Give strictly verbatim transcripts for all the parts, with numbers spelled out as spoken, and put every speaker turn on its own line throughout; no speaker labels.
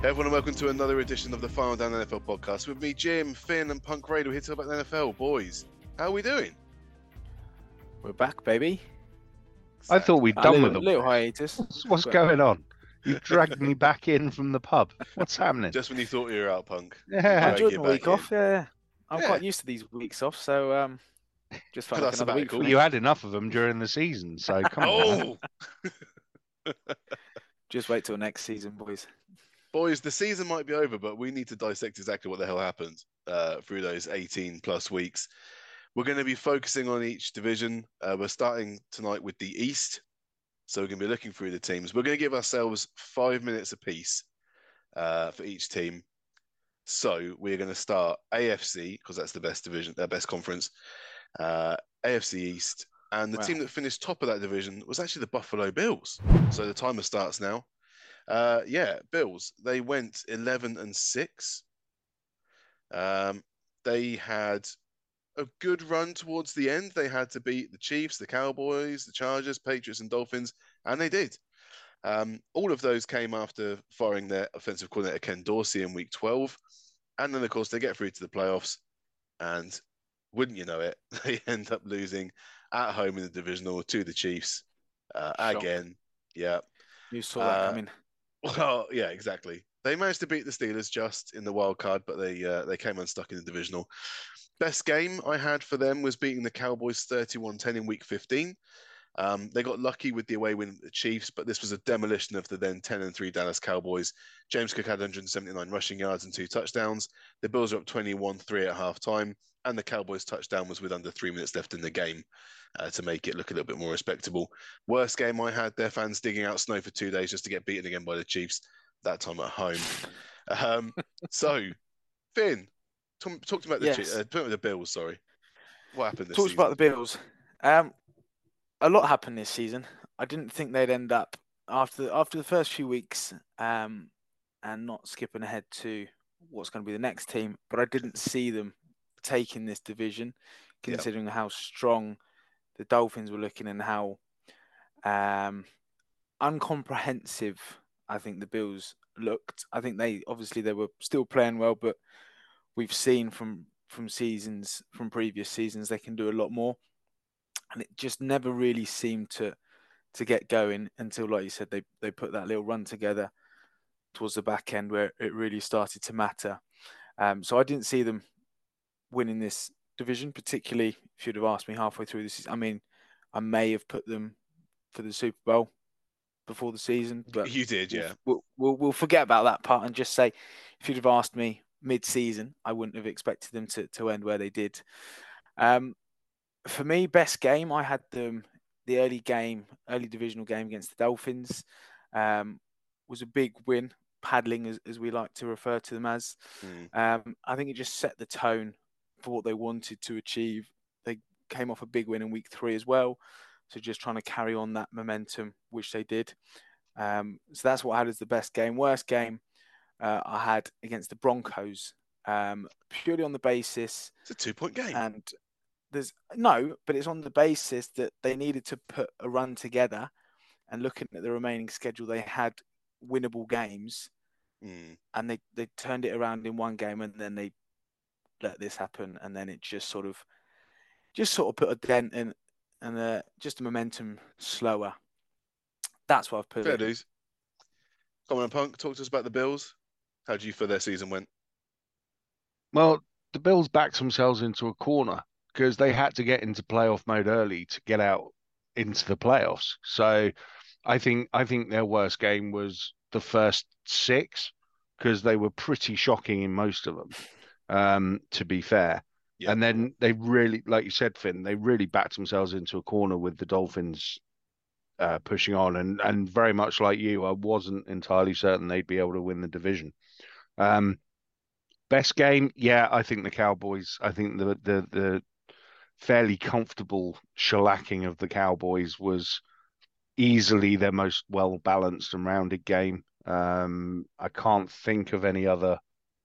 Everyone, and welcome to another edition of the Final Down N F L podcast with me, Jim, Finn, and Punk Raid. We're here to talk about the N F L. Boys, how are we doing?
We're back, baby.
I thought we'd
A
done
little,
with them.
little hiatus.
What's, what's
but-
going on? You've dragged me back in from the pub. What's happening?
Just when you thought you were out, Punk.
I
Yeah.
enjoyed
get
my week
back in.
off. Yeah, I'm
Yeah.
quite used to these weeks off, so um, just felt like
That's
another week.
sabbatical.
For me.
You had enough of them during the season, so come on.
Oh,
Just wait till next season, boys.
boys, the season might be over, but we need to dissect exactly what the hell happened uh, through those eighteen plus weeks. We're going to be focusing on each division. Uh, we're starting tonight with the East. So we're going to be looking through the teams. We're going to give ourselves five minutes apiece uh, for each team. So we're going to start A F C, because that's the best division, uh, best conference, uh, A F C East. And the
Wow.
team that finished top of that division was actually the Buffalo Bills. So the timer starts now. Uh, yeah, Bills. They went eleven and six. Um, they had a good run towards the end. They had to beat the Chiefs, the Cowboys, the Chargers, Patriots, and Dolphins, and they did. Um, all of those came after firing their offensive coordinator Ken Dorsey in Week twelve, and then of course they get through to the playoffs, and wouldn't you know it, they end up losing at home in the divisional to the Chiefs uh,
Shock.
again. Yeah.
You saw that
Uh,
coming.
Well, yeah, exactly. They managed to beat the Steelers just in the wild card, but they uh, they came unstuck in the divisional. Best game I had for them was beating the Cowboys thirty-one ten in Week fifteen. Um, they got lucky with the away win at the Chiefs, but this was a demolition of the then ten and three Dallas Cowboys. James Cook had one hundred seventy-nine rushing yards and two touchdowns. The Bills are up twenty-one three at halftime, and the Cowboys' touchdown was with under three minutes left in the game uh, to make it look a little bit more respectable. Worst game I had, their fans digging out snow for two days just to get beaten again by the Chiefs, that time at home. Um, so, Finn, talk, talk to me about the,
Yes.
Chi- uh, talk about the Bills, sorry. What happened this
Talks
season?
about the Bills. Um, a lot happened this season. I didn't think they'd end up after the, after the first few weeks, um, and not skipping ahead to what's going to be the next team. But I didn't see them taking this division,
Yeah.
considering how strong the Dolphins were looking and how um, uncomprehensive I think the Bills looked. I think they obviously they were still playing well, but we've seen from from seasons from previous seasons they can do a lot more, and it just never really seemed to to get going until, like you said, they they put that little run together towards the back end where it really started to matter. Um, so I didn't see them winning this division, particularly if you'd have asked me halfway through this. I mean, I may have put them for the Super Bowl before the season, but
You did, yeah.
we'll, we'll we'll forget about that part and just say, if you'd have asked me mid-season, I wouldn't have expected them to to end where they did. Um, for me, best game, I had them the early game, early divisional game against the Dolphins. Um, was a big win, paddling as, as we like to refer to them as.
Mm.
Um, I think it just set the tone for what they wanted to achieve. They came off a big win in week three as well. So just trying to carry on that momentum, which they did. Um, so that's what I had as the best game. Worst game uh, I had against the Broncos, um, purely on the basis,
It's a two-point game.
and there's no, but it's on the basis that they needed to put a run together, and looking at the remaining schedule, they had winnable games,
Mm.
and they, they turned it around in one game, and then they let this happen, and then it just sort of just sort of put a dent in, and uh, just the momentum slower. That's what I've put
Fair
it.
dues. Come on, Punk, talk to us about the Bills. How do you feel their season went?
Well, the Bills backed themselves into a corner because they had to get into playoff mode early to get out into the playoffs. So I think I think their worst game was the first six because they were pretty shocking in most of them, um, to be fair.
Yeah.
And then they really, like you said, Finn, they really backed themselves into a corner with the Dolphins uh, pushing on. And, and very much like you, I wasn't entirely certain they'd be able to win the division. Um, best game, yeah, I think the Cowboys. I think the the the fairly comfortable shellacking of the Cowboys was easily their most well balanced and rounded game. Um, I can't think of any other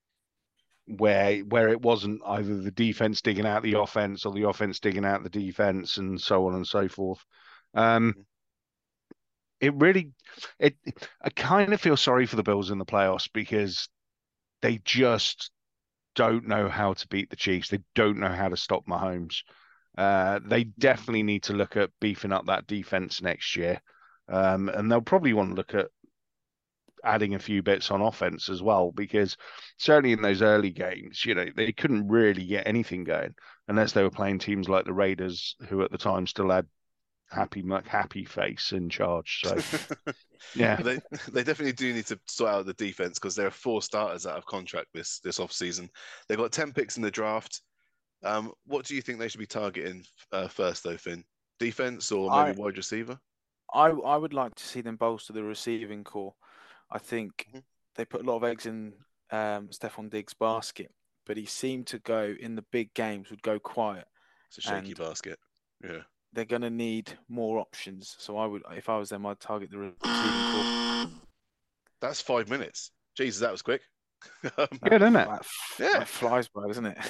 where where it wasn't either the defense digging out the offense or the offense digging out the defense and so on and so forth. Um, it really, it. I kind of feel sorry for the Bills in the playoffs because they just don't know how to beat the Chiefs. They don't know how to stop Mahomes. Uh, they definitely need to look at beefing up that defense next year. Um, and they'll probably want to look at adding a few bits on offense as well, because certainly in those early games, you know, they couldn't really get anything going unless they were playing teams like the Raiders, who at the time still had Happy McHappy Face in charge. So, yeah.
They they definitely do need to sort out the defense because there are four starters out of contract this this off season. They've got ten picks in the draft. Um, what do you think they should be targeting uh, first, though, Finn? Defense or maybe
I,
wide receiver?
I I would like to see them bolster the receiving core. I think
Mhm.
they put a lot of eggs in um, Stephon Diggs' basket, but he seemed to go in the big games would go quiet,
It's a shaky
and
basket. Yeah.
they're going to need more options. So I would, if I was them, I'd target the receiving core.
That's five minutes. Jesus, that was quick. Um,
That,
Good, isn't it?
that,
Yeah.
that flies by, doesn't it?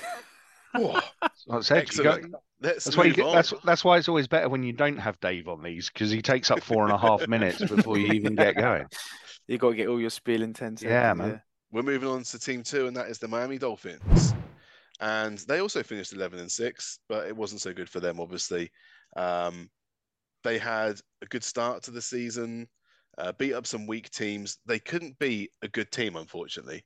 oh,
Like I said, you got,
excellent. Let's
that's why you
move
get,
on.
that's that's why it's always better when you don't have Dave on these, because he takes up four and a half minutes before you even get going.
You got to get all your spiel in ten
Yeah,
seconds.
man.
Yeah.
We're moving on to team two, and that is the Miami Dolphins. And they also finished eleven and six, but it wasn't so good for them, obviously. Um, they had a good start to the season, uh, beat up some weak teams. They couldn't beat a good team, unfortunately.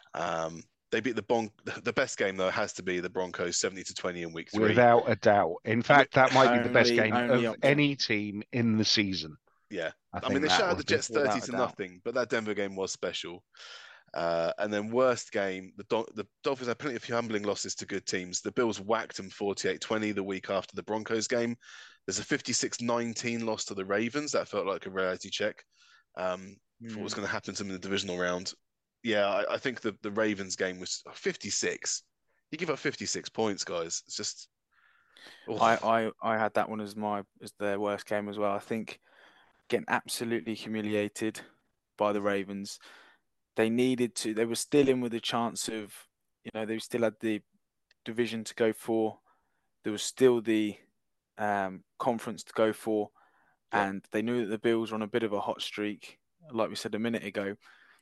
Um, they beat the Bon. The best game though has to be the Broncos, seventy to twenty in week three.
Without a doubt. In
I mean,
fact, that might be the best
Only-
game
only
of
option.
any team in the season.
yeah.
I
I,
think
mean, they
that
shut out the
would be.
Jets thirty
Without a
to
doubt.
nothing, but that Denver game was special. Uh, and then worst game, the, Dol- the Dolphins had plenty of humbling losses to good teams. The Bills whacked them forty-eight twenty the week after the Broncos game. There's a fifty-six nineteen loss to the Ravens. That felt like a reality check um, for what was
Mm.
going to happen to them in the divisional round. Yeah, I, I think the, the Ravens game was fifty-six. You give up fifty-six points, guys. It's just. Oh,
I, I, I had that one as my as their worst game as well. I think getting absolutely humiliated by the Ravens. They needed to. They were still in with a chance of, you know, they still had the division to go for. There was still the um, conference to go for,
Yeah.
and they knew that the Bills were on a bit of a hot streak. Like we said a minute ago,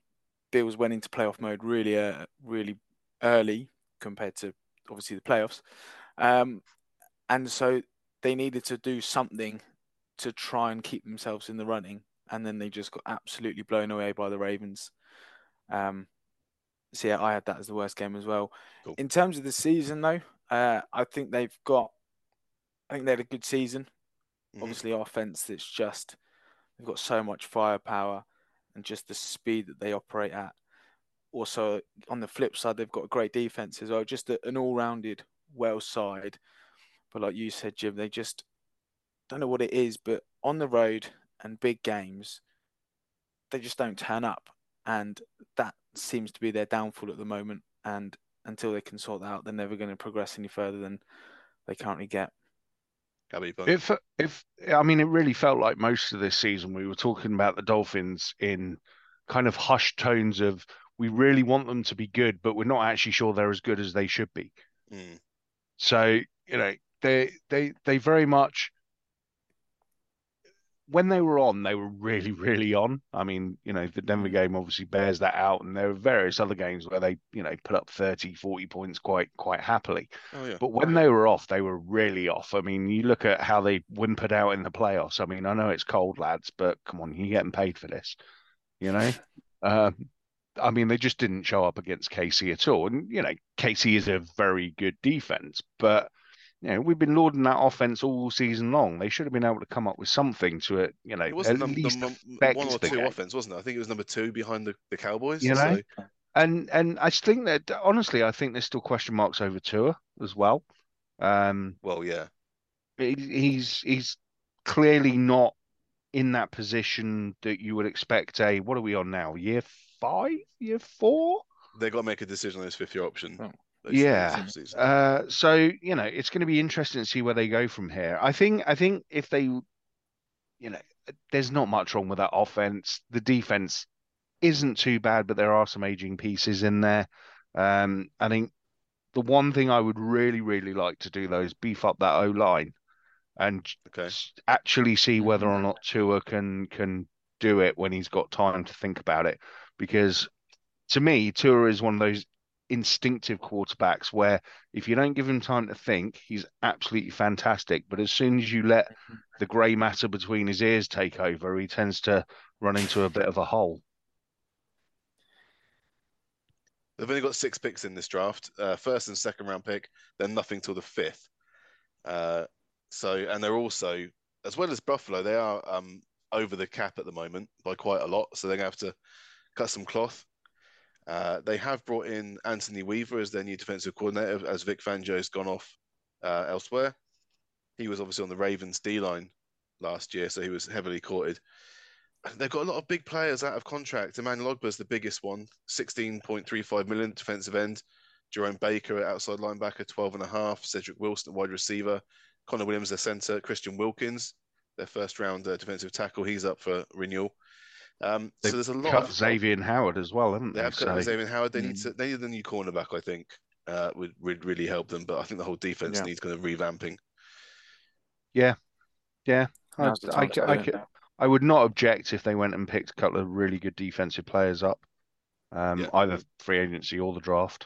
Bills went into playoff mode really, uh, really early compared to obviously the playoffs, um, and so they needed to do something to try and keep themselves in the running, and then they just got absolutely blown away by the Ravens. Um, so yeah, I had that as the worst game as well.
Cool.
In terms of the season, though, uh, I think they've got. I think they had a good season.
Mhm.
Obviously, offense. It's just they've got so much firepower and just the speed that they operate at. Also, on the flip side, they've got a great defense as well. Just a, an all-rounded, well side. But like you said, Jim, they just don't know what it is. But on the road and big games, they just don't turn up, and that seems to be their downfall at the moment. And until they can sort that out, they're never going to progress any further than they currently get.
How about you, Punk?
If if I mean, it really felt like most of this season we were talking about the Dolphins in kind of hushed tones of we really want them to be good, but we're not actually sure they're as good as they should be.
Mm.
So, you know, they they they very much when they were on, they were really, really on. I mean, you know, the Denver
Mm.
game obviously bears that out, and there were various other games where they, you know, put up thirty, forty points quite quite happily.
Oh yeah.
But when they were off, they were really off. I mean, you look at how they whimpered out in the playoffs. I mean, I know it's cold, lads, but come on, you're getting paid for this, you know? Um, I mean, they just didn't show up against K C at all. And, you know, K C is a very good defense, but, you know, we've been lauding that offense all season long. They should have been able to come up with something to it, you know,
It wasn't
at
num-
least
num-
affect
one or
the
two
game,
offense, wasn't it? I think it was number two behind the, the Cowboys.
you know?
So
And and I think that honestly, I think there's still question marks over Tua as well. Um,
well, yeah.
he- he's he's clearly not in that position that you would expect a, what are we on now? Year five? Year four?
They got to make a decision on his fifth year option.
Oh.
basically, this
Yeah.
offseason.
Uh, so, you know, it's going to be interesting to see where they go from here. I think I think if they, you know, there's not much wrong with that offense. The defense isn't too bad, but there are some aging pieces in there. Um, I think the one thing I would really, really like to do though is beef up that O line. and
Okay.
actually see whether
Mhm.
or not Tua can can do it when he's got time to think about it. Because to me, Tua is one of those instinctive quarterbacks where if you don't give him time to think, he's absolutely fantastic. But as soon as you let the grey matter between his ears take over, he tends to run into a bit of a hole.
They've only got six picks in this draft, uh, first and second round pick, then nothing till the fifth. Uh, so, and they're also, as well as Buffalo, they are um, over the cap at the moment by quite a lot. So they're going to have to cut some cloth. Uh, they have brought in Anthony Weaver as their new defensive coordinator, as Vic Fangio's gone off uh, elsewhere. He was obviously on the Ravens D line last year, so he was heavily courted. They've got a lot of big players out of contract. Emmanuel Ogbah's the biggest one, sixteen point three five million defensive end. Jerome Baker at outside linebacker, twelve and a half. Cedric Wilson at wide receiver. Connor Williams, their center. Christian Wilkins, their first round uh, defensive tackle. He's up for renewal. Um, so
They've
there's a lot
cut
of
Xavier Howard as well, haven't
they
they?
have cut
So
Xavier Howard. They
Mm.
need to they need a new cornerback, I think, uh, would would really help them. But I think the whole defense
Yeah.
needs kind of revamping.
yeah, yeah. I,
Now's the
I,
time to
I,
do it.
I would not object if they went and picked a couple of really good defensive players up, um,
Yeah.
either free agency or the draft.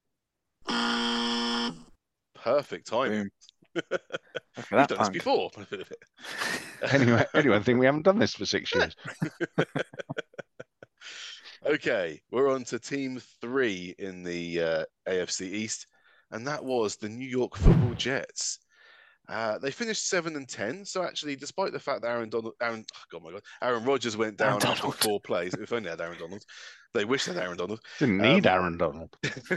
Perfect timing.
Boom. Look at
We've
that
done
punk.
this before.
Anyway, anyone think we haven't done this for six years?
Okay, we're on to team three in the uh, A F C East, and that was the New York Football Jets. Uh, they finished seven and ten. So actually, despite the fact that Aaron Donald, Aaron, oh God, my God, Aaron Rodgers went
Aaron
down after
Donald.
four plays. If only they had Aaron Donald. They wish they had Aaron Donald.
Didn't need
Um,
Aaron Donald.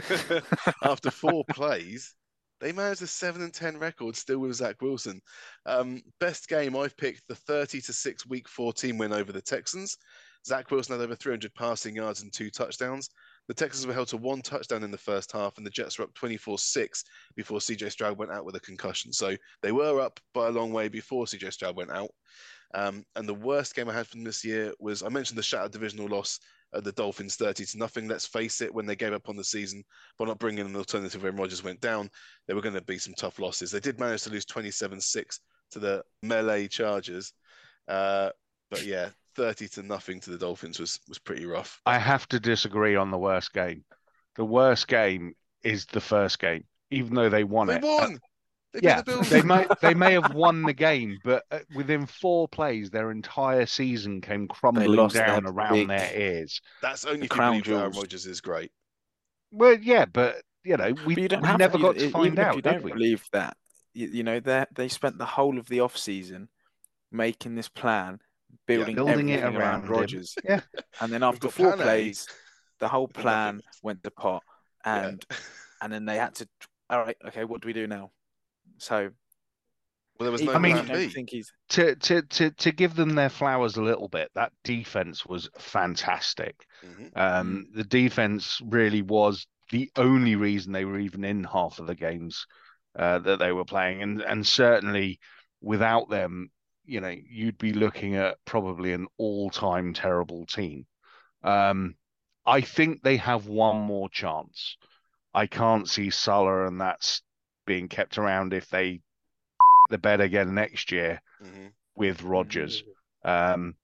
After four plays, they managed a seven and ten record still with Zach Wilson. Um, best game I've picked the thirty to six week fourteen win over the Texans. Zach Wilson had over three hundred passing yards and two touchdowns. The Texans were held to one touchdown in the first half, and the Jets were up twenty-four six before C J Stroud went out with a concussion. So they were up by a long way before C J Stroud went out. Um, and the worst game I had from this year was, I mentioned the shattered divisional loss at the Dolphins thirty to nothing. Let's face it, when they gave up on the season by not bringing an alternative when Rodgers went down, there were going to be some tough losses. They did manage to lose twenty-seven six to the Melee Chargers. Uh, but yeah, thirty to nothing to the Dolphins was was pretty rough.
I have to disagree on the worst game. The worst game is the first game, even though they won
They
it.
won. They beat
Yeah,
the Bills.
they may they may have won the game, but uh, within four plays, their entire season came crumbling
lost
down
their
around
big-
their ears.
That's only
The
if you
crown
believe that Aaron
jewels.
Rodgers is great.
Well, yeah, but you know, we,
But you don't
we
have
never
to,
got to
e-
find
even if
out,
you
did
don't
we?
believe that. You, you know, they they spent the whole of the off season making this plan, building,
Building it
everything
around
around
him.
Rodgers,
Yeah,
and then
We've
after
got
four
plan A.
plays, the whole
Nothing.
plan went to pot,
Yeah.
and and then they had to. All right, okay, what do we do now? So
Well, there was no
even
I mean-
if
plan
you don't
B.
think he's
to to to to give them their flowers a little bit, that defense was fantastic.
Mhm.
Um, the defense really was the only reason they were even in half of the games uh, that they were playing, and and certainly without them, you know, you'd be looking at probably an all-time terrible team. Um, I think they have one more chance. I can't see Salah and that's being kept around if they the bed again next year
Mhm.
with Rodgers. Um,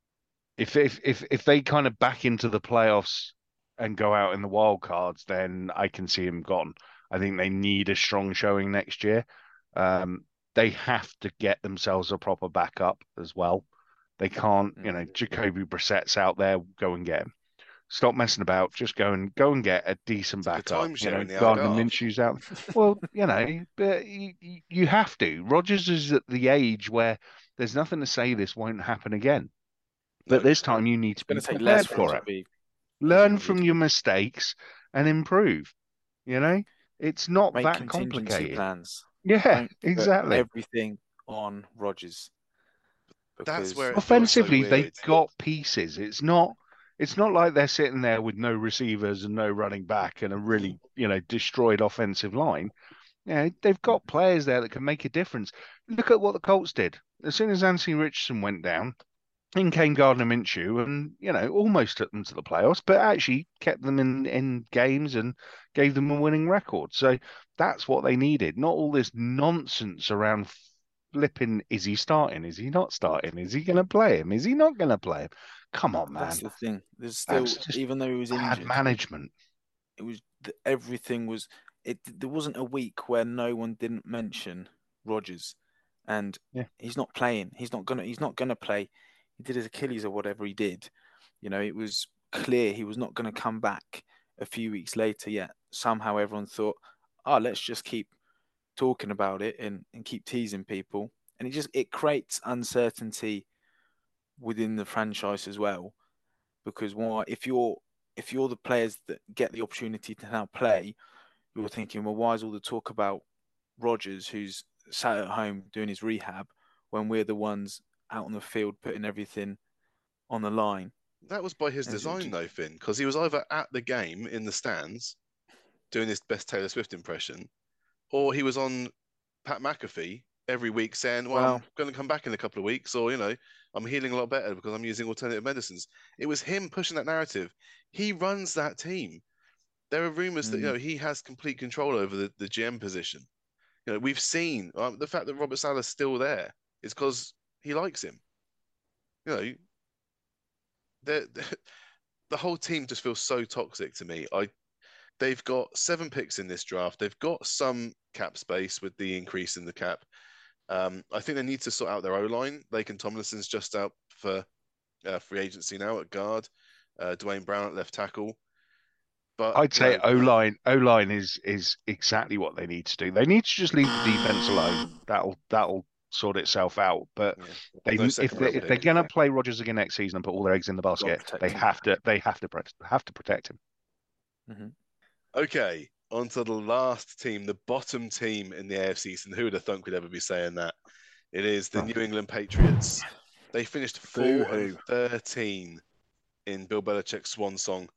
if if if if they kind of back into the playoffs and go out in the wild cards, then I can see him gone. I think they need a strong showing next year. Um, they have to get themselves a proper backup as well. They can't, you know, Jacoby Brissett's out there, go and get him. Stop messing about. Just go and go and get a decent
It's like a
backup.
timeshare
You know,
in the
Gardner
Algarve.
Minshew's out. Well, you know, but you, you- you have to. Rodgers is at the age where there's nothing to say this won't happen again. But
No.
this time you need to
it's
be
going to take
prepared
less for
for
him
it.
to be.
Learn
Indeed.
from your mistakes and improve. You know, it's not
Make
that
contingency
complicated.
plans.
Yeah,
Don't put
exactly.
everything on Rodgers.
That's where it feels
Offensively,
so
they've
weird.
got pieces. It's not. It's not like they're sitting there with no receivers and no running back and a really, you know, destroyed offensive line. Yeah, they've got players there that can make a difference. Look at what the Colts did. As soon as Anthony Richardson went down, in came Gardner Minshew and, you know, almost took them to the playoffs, but actually kept them in, in games and gave them a winning record. So that's what they needed, not all this nonsense around flipping, is he starting? Is he not starting? Is he going to play him? Is he not going to play him? Come on, man.
That's the thing. There's still,
That's just
even though he was
bad
injured,
management.
it was everything was. It there wasn't a week where no one didn't mention Rodgers, and
Yeah.
he's not playing. He's not gonna. He's not gonna play. He did his Achilles or whatever he did. You know, it was clear he was not going to come back a few weeks later. Yet somehow everyone thought, oh, let's just keep talking about it and, and keep teasing people. And it just it creates uncertainty within the franchise as well. Because why if you're if you're the players that get the opportunity to now play, you're thinking, well, why is all the talk about Rodgers, who's sat at home doing his rehab, when we're the ones out on the field putting everything on the line?
That was by his
And
design,
just-
though, Finn, because he was either at the game in the stands doing his best Taylor Swift impression, or he was on Pat McAfee every week saying, well,
Well-
I'm going to come back in a couple of weeks, or, you know, I'm healing a lot better because I'm using alternative medicines. It was him pushing that narrative. He runs that team. There are rumors that, you
Mm.
know, he has complete control over the, the G M position. You know, we've seen um, the fact that Robert Saleh's still there is because he likes him. You know, the the whole team just feels so toxic to me. I they've got seven picks in this draft. They've got some cap space with the increase in the cap. Um, I think they need to sort out their O line. Laken Tomlinson's just out for uh, free agency now at guard. Uh, Dwayne Brown at left tackle. But
I'd
you
say
know,
O line O line is is exactly what they need to do. They need to just leave the defense alone. That'll that'll sort itself out. But
yeah,
they
no
if
second
they,
round
if they're
pick.
gonna play Rodgers again next season and put all their eggs in the
Gotta
basket,
protect
they
him.
have to they have to pre- have to protect him.
Mm-hmm.
Okay, on to the last team, the bottom team in the A F C East. And who would have thunk we'd ever be saying that? It is the
Oh.
New England Patriots. They finished four
Boo-hoo.
and thirteen in Bill Belichick's swan song.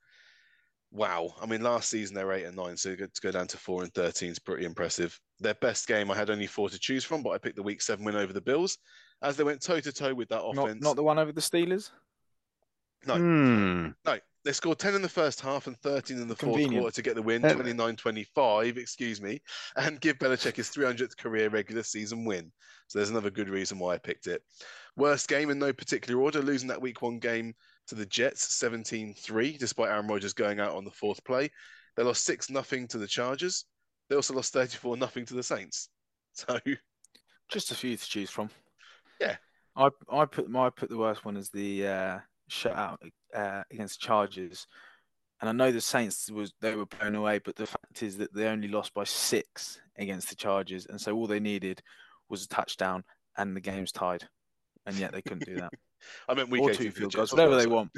Wow. I mean, last season they were eight and nine, so to go down to four and thirteen is pretty impressive. Their best game, I had only four to choose from, but I picked the week seven win over the Bills as they went toe to toe with that
Not
offense.
not the one over the Steelers.
No,
Hmm.
no. They scored ten in the first half and thirteen in the fourth
Convenient.
quarter to get the win,
Uh,
twenty-nine twenty-five, excuse me, and give Belichick his three hundredth career regular season win. So there's another good reason why I picked it. Worst game in no particular order, losing that week one game to the Jets seventeen three, despite Aaron Rodgers going out on the fourth play. They lost six nothing to the Chargers. They also lost thirty-four nothing to the Saints. So,
Just a few to choose from.
Yeah.
I I put I put the worst one as the uh, shutout uh, against Chargers, and I know the Saints was they were blown away, but the fact is that they only lost by six against the Chargers, and so all they needed was a touchdown, and the game's tied, and yet they couldn't do that.
I meant week
Or
eighteen
two
for the
field
Jets
goals,
as
whatever
well,
they
so-
want,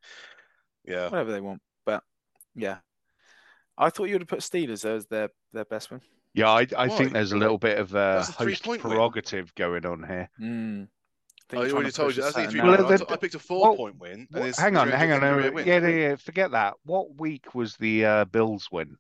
Yeah.
whatever they want. But yeah, I thought you would have put Steelers as their their best win.
Yeah, I I
Why?
think there's a little bit of uh,
That's a
host
three-point win.
prerogative going on here.
Mm.
I
I think you're trying
already
to
told
push
you.
a
That's a
certain
three
Well,
point.
narrative.
I,
the-
t- I picked a four
Well,
point win. And
What-
his
hang on, hang on.
300th
no,
career win.
Yeah, yeah, yeah. Forget that. What week was the uh, Bills win?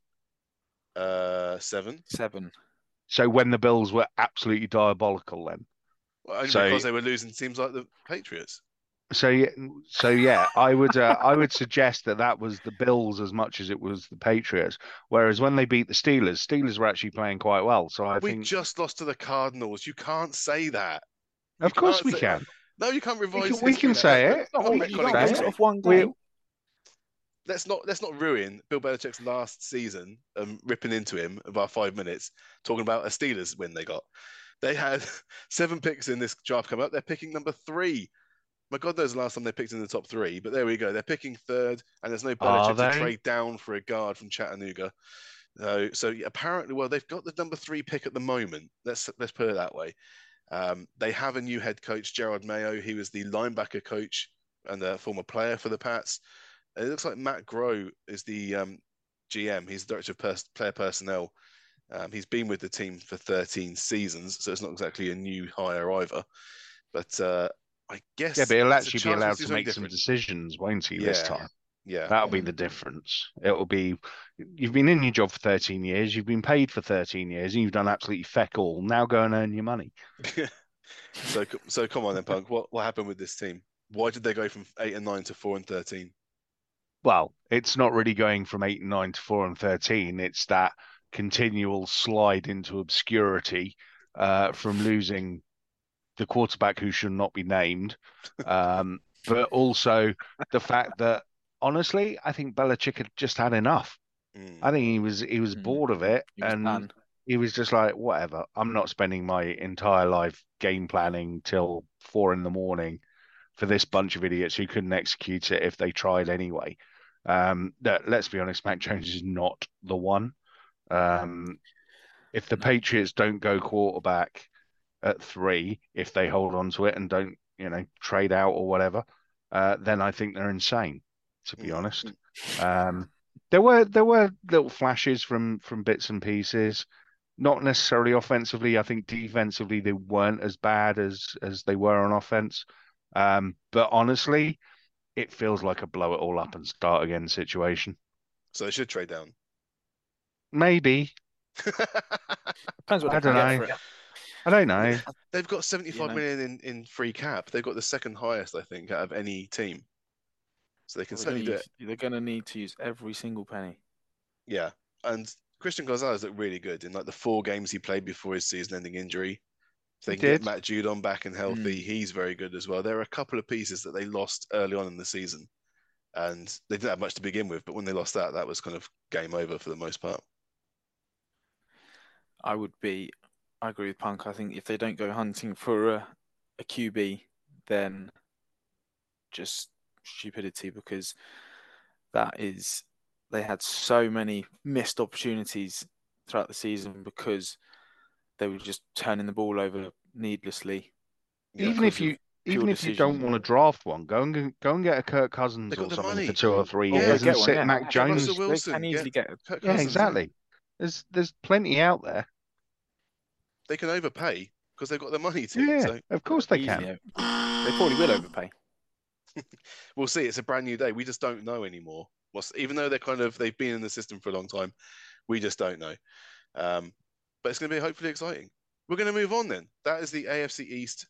Uh, seven.
Seven.
So when the Bills were absolutely diabolical, then.
Well, only
So-
because they were losing teams like the Patriots.
So yeah, so yeah, I would uh, I would suggest that that was the Bills as much as it was the Patriots. Whereas when they beat the Steelers, Steelers were actually playing quite well. So I
We
think,
just lost to the Cardinals. You can't say that. You
of course,
can't
we
say-
can.
No, you can't revise.
We can, we
history
can
now.
say
Let's-
it.
let's not
Oh,
retcon
you can't
say
base
history.
it off one
We-
game.
Let's not let's not ruin Bill Belichick's last season. Um, ripping into him about five minutes, talking about a Steelers win they got. They had seven picks in this draft come up. They're picking number three. My God knows the last time they picked in the top three, but there we go. They're picking third, and there's no
Are
Belichick to
they?
trade down for a guard from Chattanooga. So, so yeah, apparently, well, they've got the number three pick at the moment. Let's let's put it that way. Um, they have a new head coach, Gerard Mayo. He was the linebacker coach and a former player for the Pats. It looks like Matt Groh is the um, G M. He's the director of pers- player personnel. Um, he's been with the team for thirteen seasons, so it's not exactly a new hire either. But uh, I guess
Yeah, but he'll
there's a
actually be
chance we'll
allowed
see
to
something
make some
different.
decisions, won't he? This
Yeah.
time,
Yeah,
that'll be the difference. It'll be you've been in your job for thirteen years, you've been paid for thirteen years, and you've done absolutely feck all. Now go and earn your money.
so so come on then, Punk. What what happened with this team? Why did they go from eight and nine to four and thirteen?
Well, it's not really going from eight and nine to four and thirteen. It's that continual slide into obscurity uh, from losing the quarterback who should not be named, um, but also the fact that honestly, I think Belichick had just had enough.
Mm.
I think he was he was
Mm.
bored of it,
He was
and
done.
he was just like, whatever. I'm not spending my entire life game planning till four in the morning for this bunch of idiots who couldn't execute it if they tried anyway. Um, that, let's be honest, Mac Jones is not the one. Um, if the
No.
Patriots don't go quarterback at three, if they hold on to it and don't, you know, trade out or whatever, uh, then I think they're insane, to be
Mm.
honest. Um, there were there were little flashes from from bits and pieces, not necessarily offensively. I think defensively they weren't as bad as as they were on offense. Um, but honestly, it feels like a blow it all up and start again situation.
So they should trade down.
Maybe.
Depends what
I
they can
don't
get
know.
for it.
I don't know.
They've got seventy-five
You know.
million in, in free cap. They've got the second highest, I think, out of any team. So they can
Well, they're
certainly
gonna
do it.
use- They're going to need to use every single penny.
Yeah. And Christian Gonzalez looked really good in like the four games he played before his season-ending injury. If they
He
can get
did.
Matt Judon back and healthy,
Mm.
he's very good as well. There are a couple of pieces that they lost early on in the season, and they didn't have much to begin with. But when they lost that, that was kind of game over for the most part.
I would be, I agree with Punk. I think if they don't go hunting for a, a Q B, then just stupidity because that is, they had so many missed opportunities throughout the season because they were just turning the ball over needlessly.
Yeah.
Even if
because
you
of
even
pure
if you don't
decision.
want to draft one, go and go and get a Kirk
They
Cousins
got
or
the
something for
money.
two or three
Or
Yeah.
go
years and
get one,
sit
yeah.
Mac
Get
Jones.
Russell
They
Wilson.
can easily
Get
get.
Kirk
Yeah,
Cousins.
exactly. There's there's plenty out there.
They can overpay because they've got the money to.
Yeah,
So
of course they
Easily,
can.
over- they probably will overpay.
we'll see. It's a brand new day. We just don't know anymore. What's, even though they're kind of they've been in the system for a long time, we just don't know. Um, but it's going to be hopefully exciting. We're going to move on then. That is the A F C East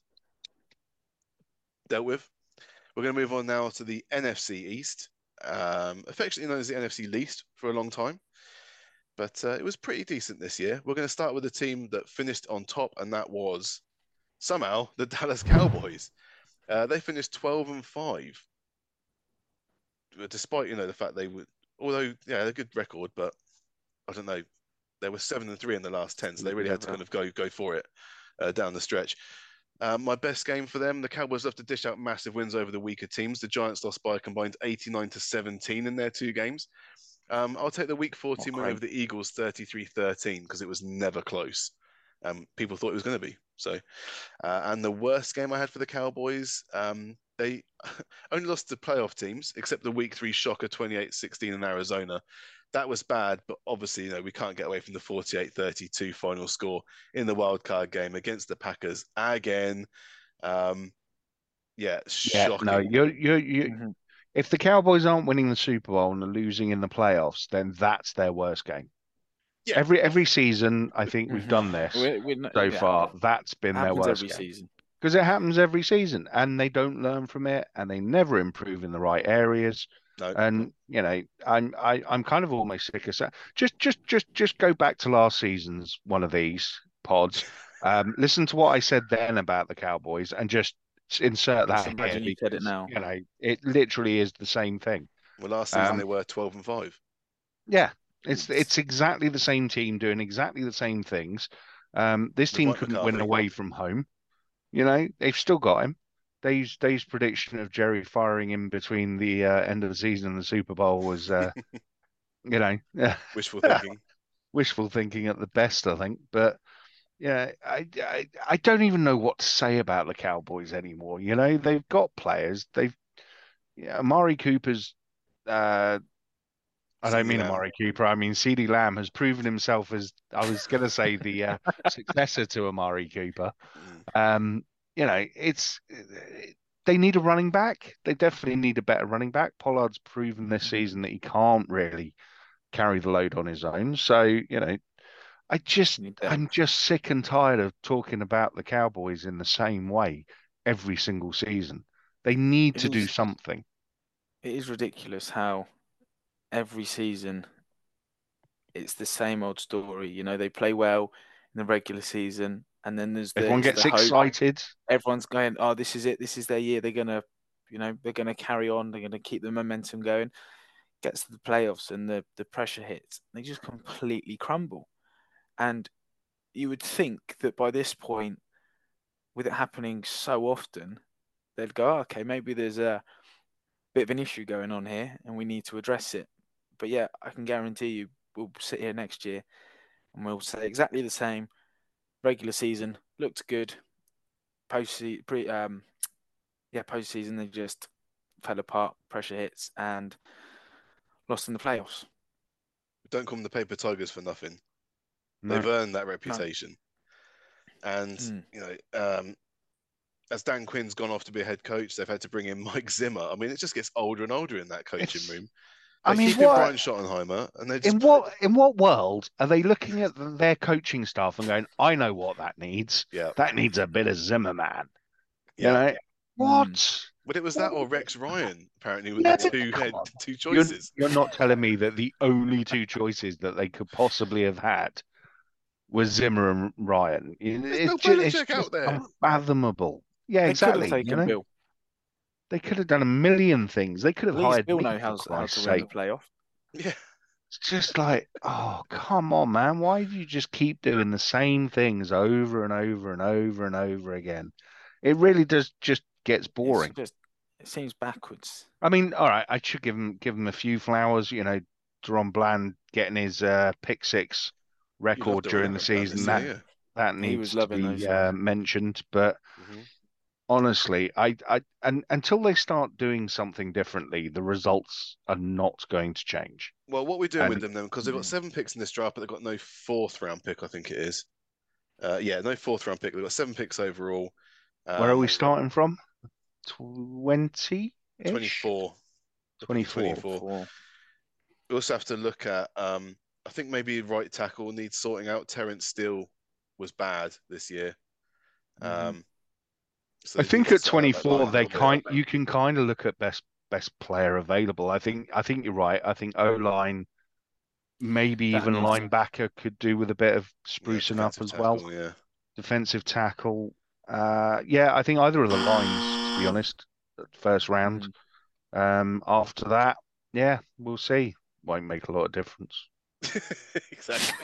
dealt with. We're going to move on now to the N F C East, um, affectionately known as the N F C least for a long time. But uh, it was pretty decent this year. We're going to start with the team that finished on top, and that was somehow the Dallas Cowboys. Uh, they finished twelve and five, despite you know the fact they would, although yeah, they're a good record, but I don't know, they were seven and three in the last ten, so they really had to kind of go go for it uh, down the stretch. Um, my best game for them, the Cowboys love to dish out massive wins over the weaker teams. The Giants lost by a combined eighty-nine to seventeen in their two games. Um, I'll take the week fourteen win over the Eagles thirty-three thirteen because it was never close. Um, people thought it was going to be. So, uh, and the worst game I had for the Cowboys, um, they only lost to playoff teams, except the week three shocker twenty-eight sixteen in Arizona. That was bad, but obviously, you know, we can't get away from the forty-eight thirty-two final score in the wild card game against the Packers again. Um, yeah,
Yeah,
shocking.
no, you're you're you.
Mhm.
If the Cowboys aren't winning the Super Bowl and are losing in the playoffs, then that's their worst game.
Yeah.
Every every season, I think we've
Mhm.
done this
We're, we're not,
so
yeah,
far. That's been their
happens
worst
every
game
season.
because it happens every season, and they don't learn from it, and they never improve in the right areas.
No.
And you know, I'm I, I'm kind of almost sick of that. Just just just just go back to last season's one of these pods. Um, listen to what I said then about the Cowboys, and just insert
Just
that here
imagine you said it
because
now.
you know it literally is the same thing.
Well, last season
Um,
they were twelve and five.
yeah, it's
It's-
it's exactly the same team doing exactly the same things. Um, this
With
team
Mike
couldn't win
McCarthy.
away from home. You know, they've still got him. Dave's Dave's prediction of Jerry firing him between the uh, end of the season and the Super Bowl was, uh, you know,
Wishful thinking.
wishful thinking at the best, I think. But yeah, I, I I don't even know what to say about the Cowboys anymore. You know, they've got players. They've yeah, Amari Cooper's. Uh, I don't
CeeDee
mean
Lamb.
Amari Cooper. I mean CeeDee Lamb has proven himself as I was going to say the uh, successor to Amari Cooper.
Mm.
Um, you know, it's they need a running back. They definitely need a better running back. Pollard's proven this season that he can't really carry the load on his own. So, you know, I just
You need
I'm
depth.
just sick and tired of talking about the Cowboys in the same way every single season. They need
It
to do
is-
something.
It is ridiculous how every season it's the same old story. You know, they play well in the regular season, and then there's the,
Everyone
there's
gets
the hope.
excited.
Everyone's going, oh, this is it. This is their year. They're gonna, you know, they're gonna carry on. They're gonna keep the momentum going. Gets to the playoffs and the the pressure hits. They just completely crumble. And you would think that by this point, with it happening so often, they'd go, oh, okay, maybe there's a bit of an issue going on here, and we need to address it. But yeah, I can guarantee you, we'll sit here next year and we'll say exactly the same. Regular season looked good. Post pre um yeah postseason they just fell apart. Pressure hits and lost in the playoffs.
Don't call them the Paper Tigers for nothing.
No.
They've earned that reputation. No. And
mm.
you know, um, as Dan Quinn's gone off to be a head coach, they've had to bring in Mike Zimmer. I mean, it just gets older and older in that coaching
It's,
room.
They
I mean, keep what, Brian Schottenheimer, and they just
in what in what world are they looking at their coaching staff and going, "I know what that needs.
Yeah,
that needs a bit of Zimmerman." You
yeah.
know what?
Mm.
But it was that or Rex Ryan apparently with
yeah,
the two head, two choices.
You're, you're not telling me that the only two choices that they could possibly have had was Zimmer and Ryan.
There's
it's
no
just,
it's
it's
just out there.
Unfathomable. Yeah,
they
exactly.
Could have taken
you know?
Bill.
They could have done a million things. They could have
At least
hired
Bill
me,
know how, how to run the playoff.
Yeah.
It's just like, oh, come on, man. Why do you just keep doing the same things over and over and over and over again? It really does just gets boring.
Just, it seems backwards.
I mean, all right, I should give him give him a few flowers. You know, Deron Bland getting his uh, pick six record during the season. That year, yeah. that needs to be uh, mentioned. But mm-hmm. honestly, I, I and until they start doing something differently, the results are not going to change.
Well, what we're doing and, with them then, because they've got seven picks in this draft, but they've got no fourth round pick, I think it is. Uh, yeah, no fourth round pick. They've got seven picks overall.
Um, Where are we starting from? twenty?
twenty-four.
twenty-four.
twenty-four. We also have to look at, um, I think maybe right tackle needs sorting out. Terrence Steele was bad this year.
Mm-hmm. Um, so I think at twenty-four, they kind you can kind of look at best best player available. I think I think you're right. I think O line, maybe that even linebacker could do with a bit of sprucing yeah, up as
tackle,
well.
Yeah,
defensive tackle. Uh, yeah, I think either of the lines, to be honest, first round. Mm-hmm. Um, after that, yeah, we'll see. Won't make a lot of difference.
Exactly.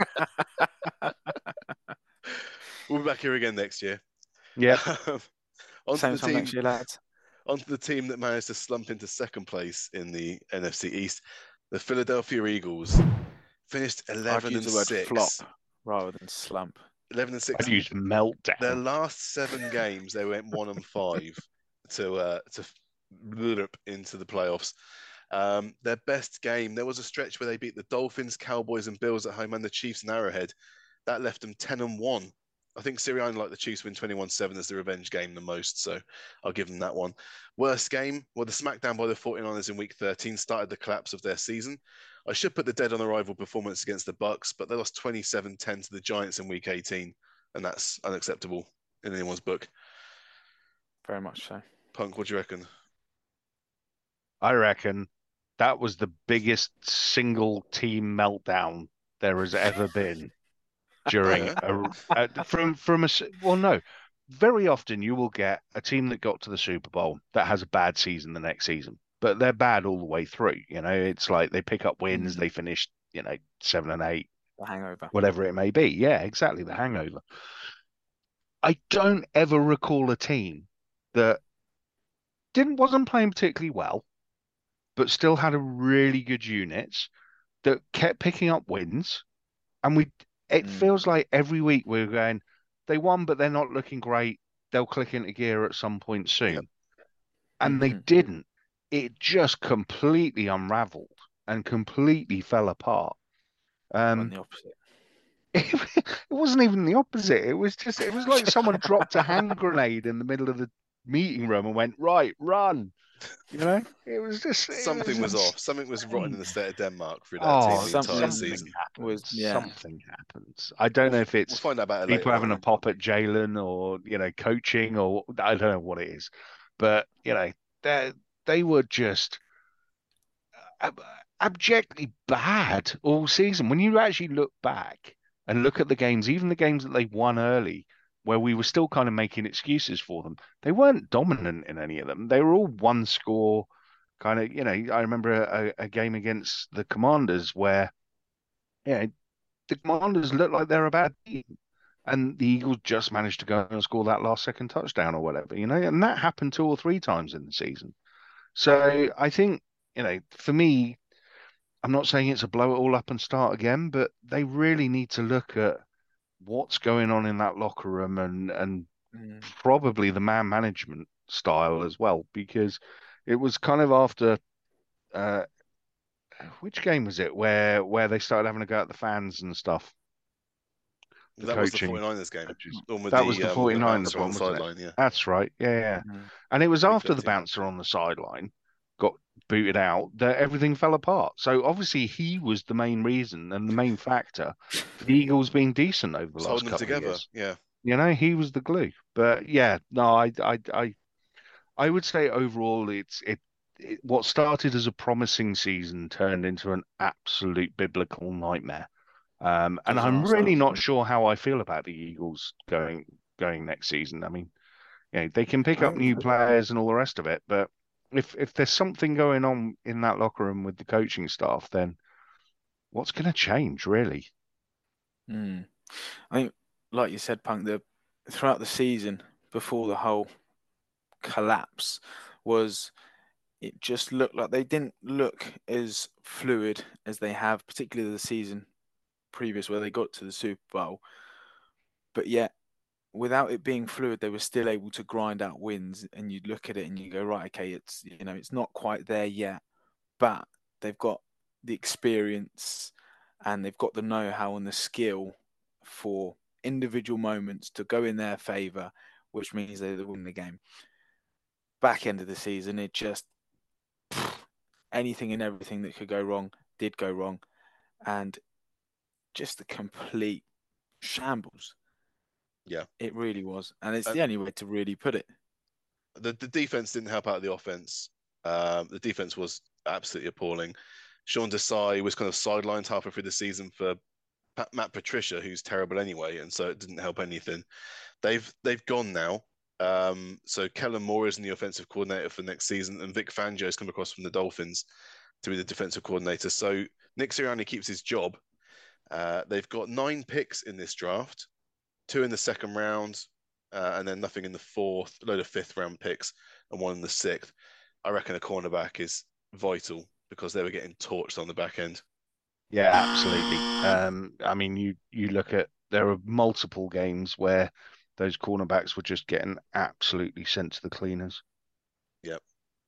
We'll be back here again next year.
Yeah.
On
Same
to the
time
team,
next year, lads.
On to the team that managed to slump into second place in the N F C East, the Philadelphia Eagles finished eleven and six.
Flop rather than slump.
Eleven and six.
I'd use meltdown.
Their last seven games, they went one and five to uh, to blurp into the playoffs. Um, their best game, there was a stretch where they beat the Dolphins, Cowboys, and Bills at home, and the Chiefs and Arrowhead. That left them ten and one. I think Sirianni liked the Chiefs win twenty-one seven as the revenge game the most, so I'll give them that one. Worst game, well, the smackdown by the forty-niners in week thirteen started the collapse of their season. I should put the dead on arrival performance against the Bucs, but they lost twenty-seven ten to the Giants in week eighteen, and that's unacceptable in anyone's book.
Very much so.
Punk, what do you reckon?
I reckon that was the biggest single team meltdown there has ever been. During a, a from from a well no, very often you will get a team that got to the Super Bowl that has a bad season the next season, but they're bad all the way through. You know, it's like they pick up wins, they finish, you know, seven and eight,
the hangover,
whatever it may be. Yeah, exactly, the hangover. I don't ever recall a team that didn't wasn't playing particularly well, but still had a really good units that kept picking up wins, and we. It mm. feels like every week we're going, they won, but they're not looking great. They'll click into gear at some point soon. Yep. And mm-hmm. they didn't. It just completely unraveled and completely fell apart. Um,
the opposite.
It, it wasn't even the opposite. It was just, it was like someone dropped a hand grenade in the middle of the meeting room and went, right, run. You know, it was just it
something
was,
was off. Something was rotten in the state of Denmark through that
oh,
team the entire
something
season.
Was, yeah. Something happens. I don't know if it's
we'll find out about it
people
later,
having a pop at Jalen or you know coaching or I don't know what it is, but you know they they were just ab- abjectly bad all season. When you actually look back and look at the games, even the games that they won early, where we were still kind of making excuses for them. They weren't dominant in any of them. They were all one score kind of, you know, I remember a, a game against the Commanders where, yeah, the Commanders looked like they're a bad team. And the Eagles just managed to go and score that last second touchdown or whatever, you know, and that happened two or three times in the season. So I think, you know, for me, I'm not saying it's a blow it all up and start again, but they really need to look at what's going on in that locker room and and
Mm.
probably the man management style as well, because it was kind of after uh, which game was it where where they started having to go at the fans and stuff, the
That was the
coaching
49ers game.
coaches.
The one with
That was
the
the
um, the
49ers
bouncer on
one,
the
wasn't it?
sideline. Yeah,
That's right. Yeah, yeah.
Mm.
And it was
week
after the
thirteen.
bouncer on the sideline got booted out that everything fell apart. So obviously he was the main reason and the main factor for the Eagles being decent over the
Just
last
holding them
couple of
together.
years.
Yeah.
You know, he was the glue. But yeah, no, I I I I would say overall it's it, it what started as a promising season turned into an absolute biblical nightmare. Um, and I'm really
Disaster.
not sure how I feel about the Eagles going going next season. I mean, you know, they can pick
I
up
think
new players and all the rest of it, but if if there's something going on in that locker room with the coaching staff, then what's going to change, really?
mm, I think, like you said, Punk, the throughout the season before the whole collapse was it just looked like they didn't look as fluid as they have, particularly the season previous where they got to the Super Bowl. But yet, without it being fluid, they were still able to grind out wins. And you look at it and you go, right, okay, it's you know, it's not quite there yet, but they've got the experience and they've got the know-how and the skill for individual moments to go in their favor, which means they win the game. Back end of the season, it just anything and everything that could go wrong did go wrong, and just a complete shambles.
Yeah.
It really was, and it's
Uh,
the only way to really put it.
the the defense didn't help out the offense. Um, the defense was absolutely appalling. Sean Desai was kind of sidelined halfway through the season for Pat, Matt Patricia, who's terrible anyway, and so it didn't help anything. They've they've gone now. Um, so Kellen Moore is the offensive coordinator for next season, and Vic Fangio has come across from the Dolphins to be the defensive coordinator. So Nick Sirianni keeps his job. Uh, they've got nine picks in this draft, two in the second round, uh, and then nothing in the fourth, a load of fifth round picks, and one in the sixth. I reckon a cornerback is vital because they were getting torched on the back end.
Yeah, absolutely. Um, I mean, you you look at there are multiple games where those cornerbacks were just getting absolutely sent to the cleaners.
Yep.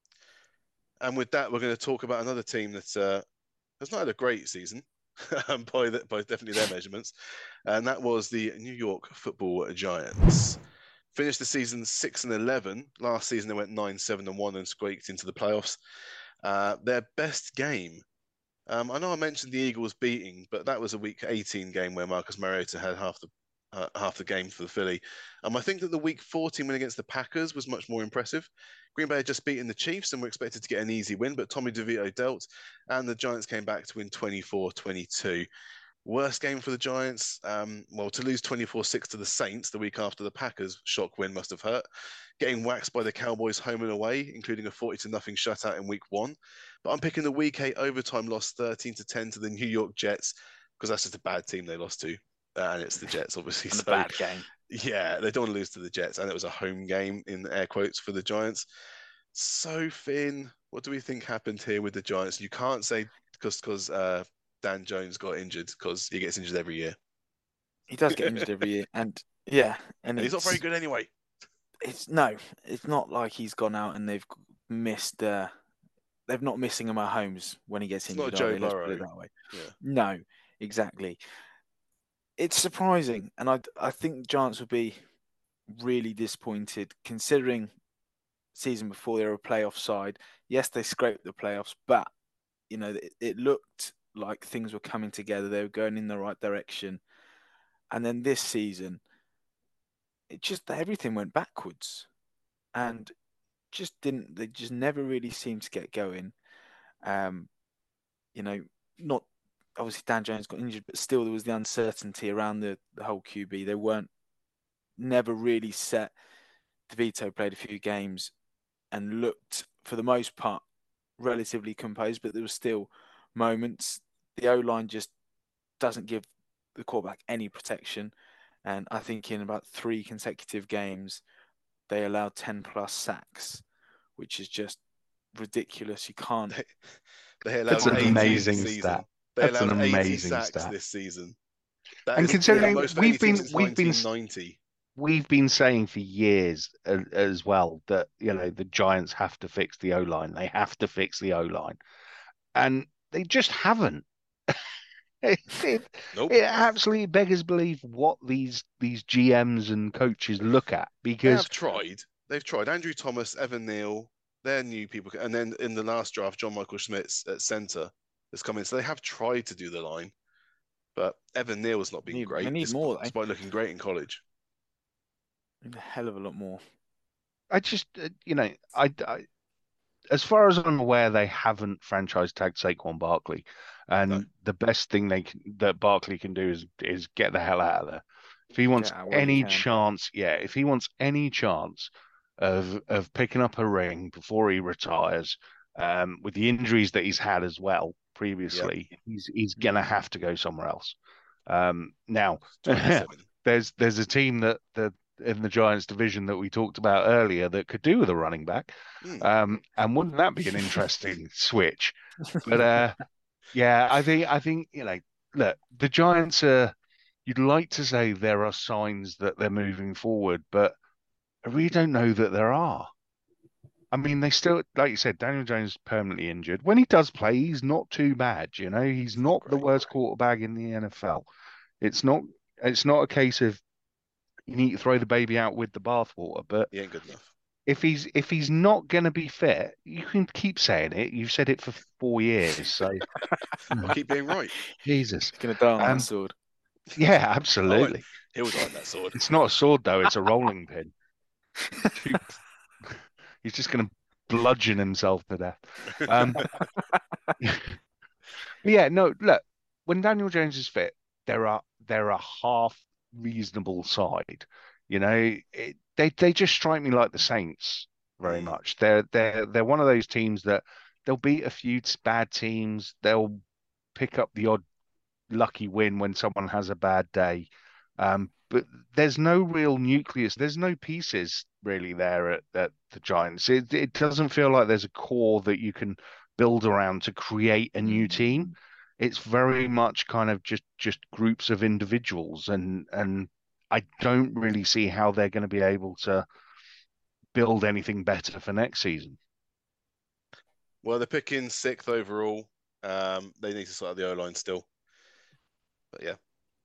And with that, we're going to talk about another team that uh, has not had a great season by, the, by definitely their measurements, and that was the New York Football Giants. Finished the season six and eleven. Last season they went nine seven and one and squeaked into the playoffs. Uh, their best game. Um, I know I mentioned the Eagles beating, but that was a Week eighteen game where Marcus Mariota had half the uh, half the game for the Philly. Um, I think that the Week fourteen win against the Packers was much more impressive. Green Bay had just beaten the Chiefs and were expected to get an easy win, but Tommy DeVito dealt, and the Giants came back to win twenty-four twenty-two. Worst game for the Giants. Um, well, to lose twenty-four six to the Saints the week after the Packers shock win must have hurt. Getting waxed by the Cowboys home and away, including a forty to nothing shutout in week one. But I'm picking the week eight overtime loss thirteen to ten to the New York Jets because that's just a bad team they lost to. Uh, and it's the Jets, obviously.
And a
So,
bad game.
yeah, they don't want to lose to the Jets. And it was a home game in air quotes for the Giants. So, Finn, what do we think happened here with the Giants? You can't say because because uh, Dan Jones got injured because he gets injured every year.
He does get injured every year, and yeah, and
And he's not very
it's
good anyway.
it's no, it's not like he's gone out and they've missed. Uh, they're not missing him at homes when he gets
It's
injured,
not
are
Joe
they? Let's put it
Burrow.
that way.
Yeah.
No, exactly. It's surprising, and I I think Giants would be really disappointed considering season before they were a playoff side. Yes, they scraped the playoffs, but you know it, it looked like things were coming together. They were going in the right direction, and then this season, it just everything went backwards, and just didn't. They just never really seemed to get going. Um, you know, not obviously Dan Jones got injured, but still there was the uncertainty around the, the whole Q B. They weren't never really set. DeVito played a few games and looked, for the most part, relatively composed, but there were still moments. The O-line just doesn't give the quarterback any protection. And I think in about three consecutive games, they allowed ten plus sacks, which is just ridiculous. You can't.
They, they allowed
That's an
eighty
amazing
this season.
stat.
They
That's an
allowed eighty
amazing
sacks
stat.
this season. That
And
is
considering
the most for
we've
any team
been
since
we've been
nineteen ninety.
we've been saying for years uh, as well that, you know, the Giants have to fix the O-line. They have to fix the O-line. And they just haven't. it, it,
Nope.
it absolutely beggars belief what these these G Ms and coaches look at,
They
because
have tried. They've tried. Andrew Thomas, Evan Neal, they're new people. And then in the last draft, John Michael Schmitz at centre has come in. So they have tried to do the line. But Evan Neal's not been
Need-
great,
they need
despite,
more, though.
despite looking great in college.
A hell of a lot more.
I just, uh, you know, I, I, as far as I'm aware, they haven't franchise tagged Saquon Barkley, and
No.
the best thing they can, that Barkley can do is is get the hell out of there. If he wants
Get out while you
any
can.
chance, yeah, if he wants any chance of of picking up a ring before he retires, um, with the injuries that he's had as well previously, he's he's gonna have to go somewhere else. Um, now,
twenty-seven.
there's there's a team that that in the Giants division that we talked about earlier that could do with a running back.
Mm.
Um, and wouldn't that be an interesting switch? But uh, yeah, I think I think you know, look, the Giants are. You'd like to say there are signs that they're moving forward, but I really don't know that there are. I mean, they still, like you said, Daniel Jones is permanently injured. When he does play, he's not too bad. You know, he's
not
not the
great.
worst quarterback in the N F L. It's not. It's not a case of you need to throw the baby out with the bathwater. But
He ain't good enough.
if he's if he's not going to be fit, you can keep saying it. You've said it for four years, so
I'll keep being right.
Jesus.
He's going to die on
Um,
that sword.
Yeah, absolutely.
He'll die on that sword.
It's not a sword though; it's a rolling pin. He's just going to bludgeon himself to death. Um, yeah, no. Look, when Daniel Jones is fit, they're a they're a half reasonable side. You know, it, they they just strike me like the Saints very
Mm.
much. They're they're they're one of those teams that they'll beat a few bad teams. They'll pick up the odd lucky win when someone has a bad day. Um, but there's no real nucleus. There's no pieces really there at, at the Giants. It, it doesn't feel like there's a core that you can build around to create a new team. It's very much kind of just just groups of individuals, and and I don't really see how they're going to be able to build anything better for next season.
Well, they're picking sixth overall. Um, they need to sort out the O-line still. But yeah.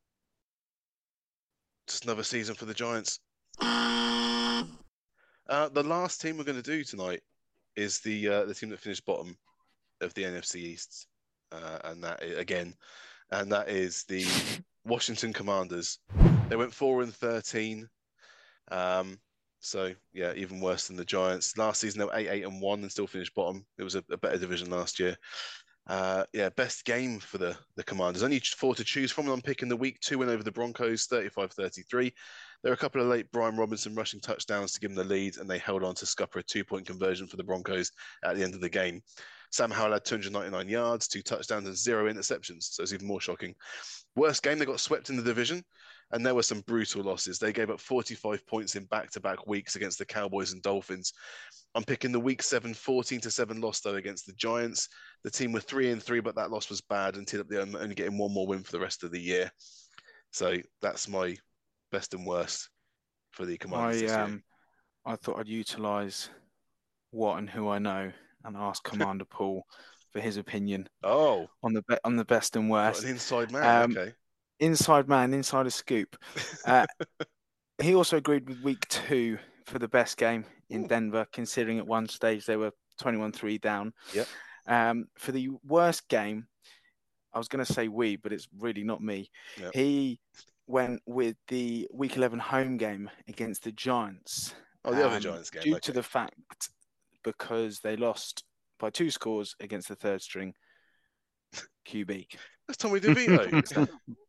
Just another season for the Giants. Uh, the last team we're going to do tonight is the uh, the team that finished bottom of the N F C East, uh, and that is, again, and that is the Washington Commanders. They went four and thirteen, um, so yeah, even worse than the Giants. Last season they were eight eight and one and still finished bottom. It was a, a better division last year. Uh, yeah, best game for the, the Commanders. Only four to choose from. I'm picking the week two win over the Broncos, thirty-five thirty-three. There were a couple of late Brian Robinson rushing touchdowns to give them the lead, and they held on to scupper a two-point conversion for the Broncos at the end of the game. Sam Howell had two hundred ninety-nine yards, two touchdowns, and zero interceptions, so it's even more shocking. Worst game, they got swept in the division, and there were some brutal losses. They gave up forty-five points in back-to-back weeks against the Cowboys and Dolphins. I'm picking the week seven fourteen to seven loss, though, against the Giants. The team were three and three, but that loss was bad until they only getting one more win for the rest of the year. So that's my best and worst for the Commanders
I
this year.
um, I thought I'd utilise what and who I know and ask Commander Paul for his opinion
Oh,
on the be- on the best and
got
worst.
an inside man.
Um,
Okay.
Inside man, insider scoop. Uh, he also agreed with week two for the best game in
Ooh.
Denver, considering at one stage they were twenty-one three down.
Yep.
Um, for the worst game, I was going to say we, but it's really not me.
Yep.
He went with the week eleven home game against the Giants.
Oh, the
um,
other Giants game.
Due
Okay.
to the fact because they lost by two scores against the third string Q B.
That's Tommy DeVito.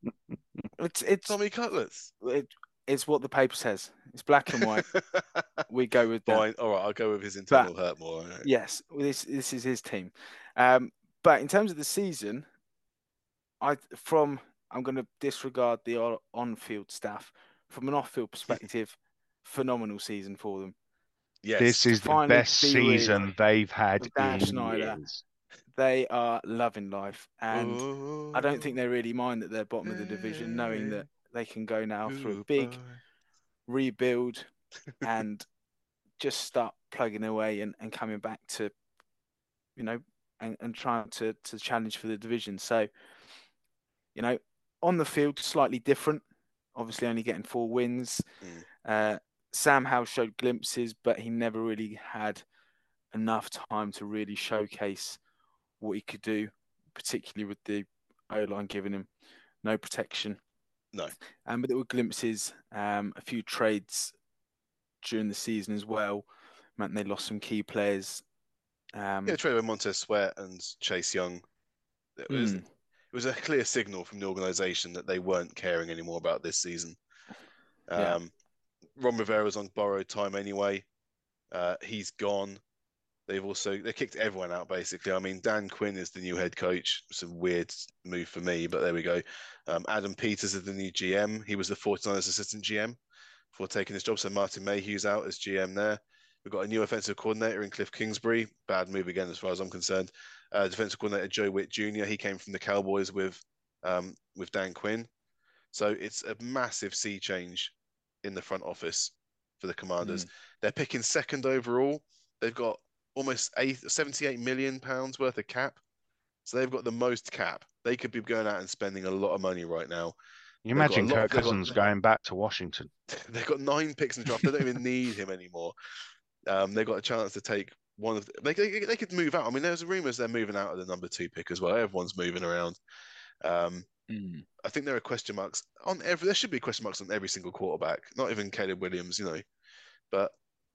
It's it's
Tommy Cutlets.
it, it's what the paper says. It's black and white. We go with that.
Fine. All right, I'll go with his internal hurt more. Right.
Yes, this this is his team. Um, but in terms of the season, I from I'm going to disregard the on-field stuff. From an off-field perspective, phenomenal season for them.
Yes,
this is the
finally
best
be rid
season they've had
of Dan
in
Schneider.
years.
They are loving life, and
Ooh,
I don't think they really mind that they're bottom of the division, knowing that they can go now through a
goodbye.
big rebuild and just start plugging away and, and coming back to, you know, and, and trying to, to challenge for the division. So, you know, on the field, slightly different. Obviously, only getting four wins.
Mm.
Uh, Sam Howell showed glimpses, but he never really had enough time to really showcase what he could do, particularly with the O-line giving him no protection.
No.
Um, but there were glimpses, um, a few trades during the season as well, meant they lost some key players. Um,
Yeah, trade with Montez Sweat and Chase Young. It was,
mm,
it was a clear signal from the organisation that they weren't caring anymore about this season. Um,
Yeah.
Ron Rivera's on borrowed time anyway. Uh, he's gone. They've also they kicked everyone out basically. I mean, Dan Quinn is the new head coach. It's a weird move for me, but there we go. Um, Adam Peters is the new G M. He was the forty-niners assistant G M before taking his job. So Martin Mayhew's out as G M there. We've got a new offensive coordinator in Cliff Kingsbury. Bad move again as far as I'm concerned. Uh, defensive coordinator Joe Witt Junior He came from the Cowboys with um, with Dan Quinn. So it's a massive sea change in the front office for the Commanders.
Mm.
They're picking second overall. They've got almost eight, seventy-eight million pounds worth of cap. So they've got the most cap. They could be going out and spending a lot of money right now.
You
They've got
imagine
a lot
Kirk
of- they've got-
Cousins going back to Washington.
They've got nine picks in the draft. They don't even need him anymore. Um, they've got a chance to take one of the, they, they, they could move out. I mean, there's rumors they're moving out of the number two pick as well. Everyone's moving around. Um,
mm.
I think there are question marks on every. There should be question marks on every single quarterback. Not even Caleb Williams, you know, but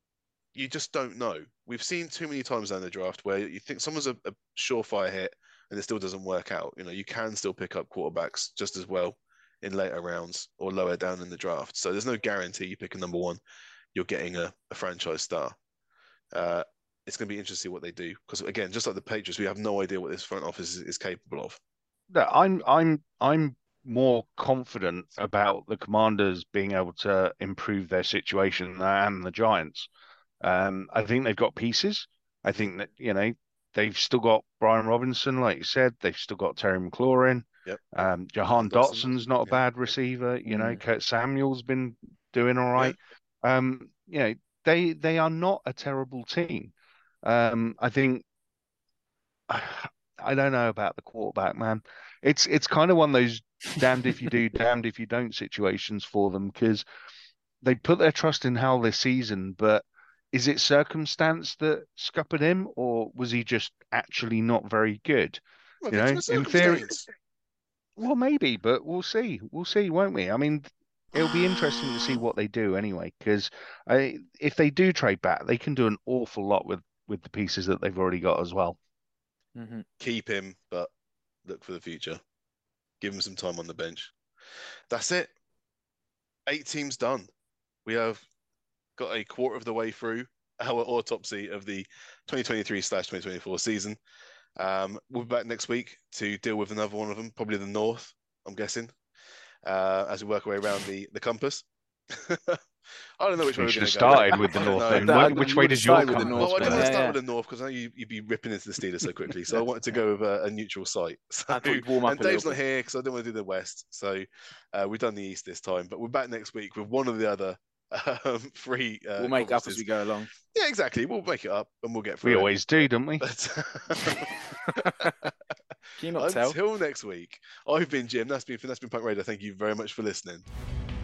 you just don't know. We've seen too many times down the draft where you think someone's a, a surefire hit and it still doesn't work out. You know, you can still pick up quarterbacks just as well in later rounds or lower down in the draft. So there's no guarantee you pick a number one, you're getting a, a franchise star. Uh, it's going to be interesting to see what they do because again, just like the Patriots, we have no idea what this front office is, is capable of.
No, I'm I'm I'm more confident about the Commanders being able to improve their situation than the Giants. Um, I think they've got pieces. I think that, you know, they've still got Brian Robinson, like you said. They've still got Terry McLaurin.
Yep.
Um, Jahan
Dotson.
Dotson's not a
Yeah.
bad receiver. You know,
Mm.
Kurt Samuel's been doing all right. Um, you know, they they are not a terrible team. Um, I think I don't know about the quarterback, man. It's it's kind of one of those damned if you do, damned if you don't situations for them because they put their trust in Howell this season, but is it circumstance that scuppered him, or was he just actually not very good?
Well,
You know,
it's
in theory,
circumstance.
well, maybe, but we'll see. We'll see, won't we? I mean, it'll be interesting to see what they do anyway, because I, if they do trade back, they can do an awful lot with with the pieces that they've already got as well.
Mm-hmm.
Keep him, but look for the future. Give him some time on the bench. That's it. Eight teams done. We have got a quarter of the way through our autopsy of the twenty twenty-three slash twenty twenty-four season. Um, we'll be back next week to deal with another one of them, probably the North, I'm guessing, uh, as we work our way around the, the compass. I don't know which way
We
we're
should
going
have
to go.
started with the
I don't
North.
know.
Then.
I-
Wh- Which
you
way
would've
does your
started with the
compass
North
Oh, I
go?
didn't want to
Yeah,
start
yeah.
with the North because I know you, you'd be ripping into the Steelers so quickly. So I wanted to go with a, a neutral site. So,
I thought you'd warm up
and
a
Dave's
little
not
bit.
here because I didn't want to do the West. So uh, we've done the East this time. But we're back next week with one of the other um, three uh,
We'll make up as
conferences.
we go along.
Yeah, exactly. We'll make it up and we'll get through
We
it.
always do, don't we?
But
Can you not tell?
until next week, I've been Jim. That's been that's been Punk Radio. Thank you very much for listening.